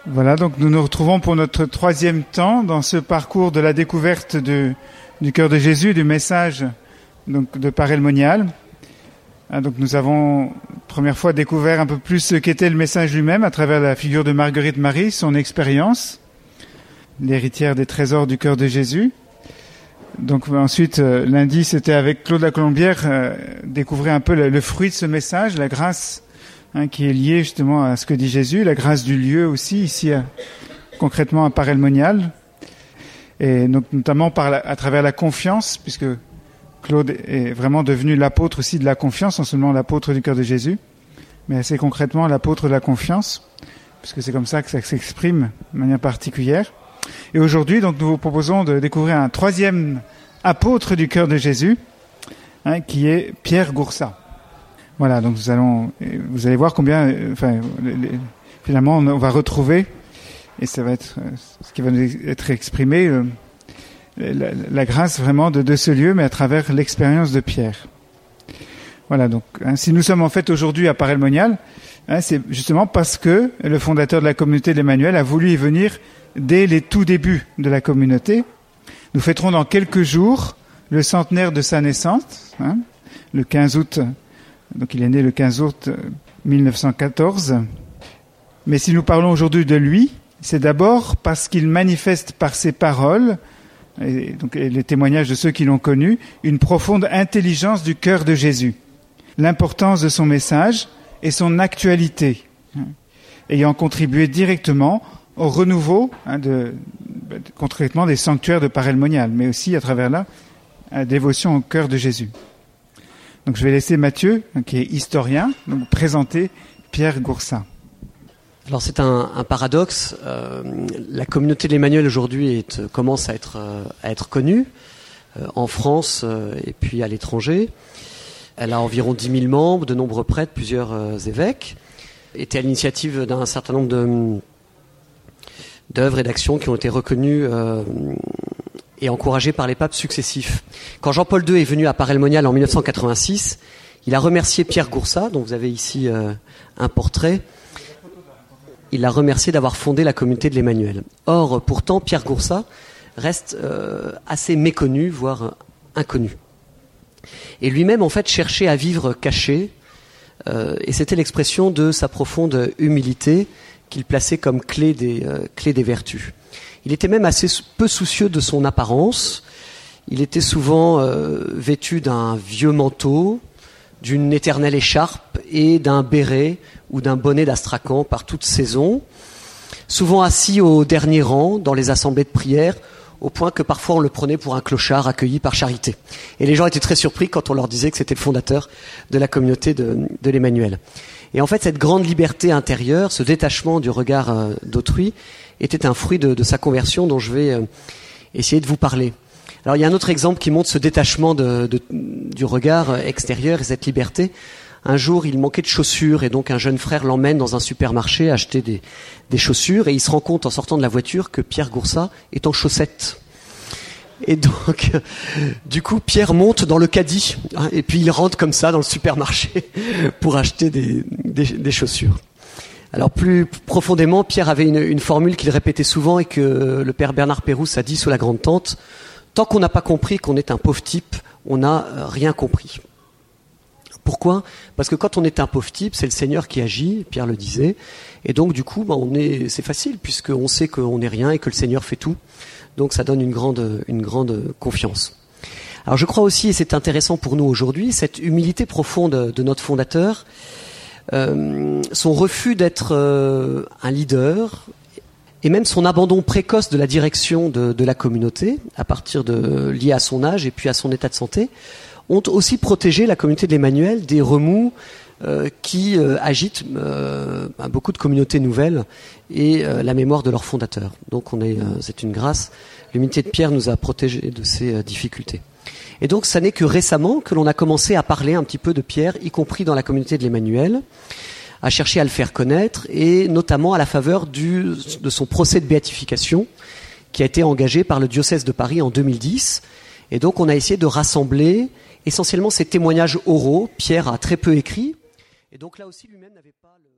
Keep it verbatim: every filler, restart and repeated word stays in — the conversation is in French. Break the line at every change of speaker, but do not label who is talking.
Voilà, donc nous nous retrouvons pour notre troisième temps dans ce parcours de la découverte de, du cœur de Jésus, du message donc, de Père El Monial. Ah, donc nous avons, première fois, découvert un peu plus ce qu'était le message lui-même à travers la figure de Marguerite Marie, son expérience, l'héritière des trésors du cœur de Jésus. Donc ensuite, euh, lundi, c'était avec Claude Lacolombière, euh, découvrir un peu le, le fruit de ce message, la grâce hein, qui est liée justement à ce que dit Jésus, la grâce du lieu aussi, ici à, concrètement à Père El Monial, et donc notamment par la, à travers la confiance, puisque Claude est vraiment devenu l'apôtre aussi de la confiance, non seulement l'apôtre du cœur de Jésus, mais assez concrètement l'apôtre de la confiance, puisque c'est comme ça que ça s'exprime de manière particulière. Et aujourd'hui, donc, nous vous proposons de découvrir un troisième apôtre du cœur de Jésus, hein, qui est Pierre Goursat. Voilà, donc nous allons, vous allez voir combien, euh, enfin, les, les, finalement, on, on va retrouver, et ça va être euh, ce qui va nous être exprimé, euh, la, la grâce vraiment de, de ce lieu, mais à travers l'expérience de Pierre. Voilà, donc, hein, si nous sommes en fait aujourd'hui à Père El Monial, hein, c'est justement parce que le fondateur de la communauté de l'Emmanuel a voulu y venir dès les tout débuts de la communauté. Nous fêterons dans quelques jours le centenaire de sa naissance, hein, le quinze août, donc il est né le quinze août mille neuf cent quatorze. Mais si nous parlons aujourd'hui de lui, c'est d'abord parce qu'il manifeste par ses paroles, et donc et les témoignages de ceux qui l'ont connu, une profonde intelligence du cœur de Jésus, l'importance de son message et son actualité, hein, ayant contribué directement au renouveau hein, de, de, concrètement des sanctuaires de Père El Monial, mais aussi à travers là, la dévotion au cœur de Jésus. Donc je vais laisser Mathieu, qui est historien, donc présenter Pierre Goursat.
Alors c'est un, un paradoxe. Euh, la communauté de l'Emmanuel aujourd'hui est, commence à être, euh, à être connue euh, en France euh, et puis à l'étranger. Elle a environ dix mille membres, de nombreux prêtres, plusieurs euh, évêques. Était à l'initiative d'un certain nombre de d'œuvres et d'actions qui ont été reconnues euh, et encouragées par les papes successifs. Quand Jean-Paul deux est venu à Père El Monial en mille neuf cent quatre-vingt-six, il a remercié Pierre Goursat, dont vous avez ici euh, un portrait. Il l'a remercié d'avoir fondé la communauté de l'Emmanuel. Or, pourtant, Pierre Goursat reste euh, assez méconnu, voire euh, inconnu. Et lui-même, en fait, cherchait à vivre caché, euh, et c'était l'expression de sa profonde humilité qu'il plaçait comme clé des, euh, clé des vertus. Il était même assez peu soucieux de son apparence. Il était souvent euh, vêtu d'un vieux manteau, d'une éternelle écharpe et d'un béret ou d'un bonnet d'astrakhan par toute saison, souvent assis au dernier rang dans les assemblées de prière, au point que parfois on le prenait pour un clochard accueilli par charité. Et les gens étaient très surpris quand on leur disait que c'était le fondateur de la communauté de, de l'Emmanuel. Et en fait, cette grande liberté intérieure, ce détachement du regard euh, d'autrui, était un fruit de, de sa conversion dont je vais euh, essayer de vous parler. Alors, il y a un autre exemple qui montre ce détachement de, de, du regard extérieur et cette liberté. Un jour, il manquait de chaussures et donc un jeune frère l'emmène dans un supermarché acheter des, des chaussures et il se rend compte en sortant de la voiture que Pierre Goursat est en chaussettes. Et donc, du coup, Pierre monte dans le caddie hein, et puis il rentre comme ça dans le supermarché pour acheter des, des, des chaussures. Alors plus profondément, Pierre avait une, une formule qu'il répétait souvent et que le père Bernard Pérouse a dit sous la grande tente. Tant qu'on n'a pas compris qu'on est un pauvre type, on n'a rien compris. Pourquoi ? Parce que quand on est un pauvre type, c'est le Seigneur qui agit, Pierre le disait, et donc du coup, bah, on est, c'est facile puisqu'on sait qu'on n'est rien et que le Seigneur fait tout. Donc ça donne une grande, une grande confiance. Alors je crois aussi, et c'est intéressant pour nous aujourd'hui, cette humilité profonde de notre fondateur, euh, son refus d'être euh, un leader, et même son abandon précoce de la direction de, de la communauté, à partir de lié à son âge et puis à son état de santé, ont aussi protégé la communauté de l'Emmanuel des remous euh, qui euh, agitent euh, beaucoup de communautés nouvelles et euh, la mémoire de leurs fondateurs. Donc on est, euh, c'est une grâce. L'humilité de Pierre nous a protégés de ces euh, difficultés. Et donc ça n'est que récemment que l'on a commencé à parler un petit peu de Pierre, y compris dans la communauté de l'Emmanuel, à chercher à le faire connaître, et notamment à la faveur du, de son procès de béatification qui a été engagé par le diocèse de Paris en deux mille dix. Et donc on a essayé de rassembler essentiellement ces témoignages oraux. Pierre a très peu écrit, et donc là aussi lui-même n'avait pas le...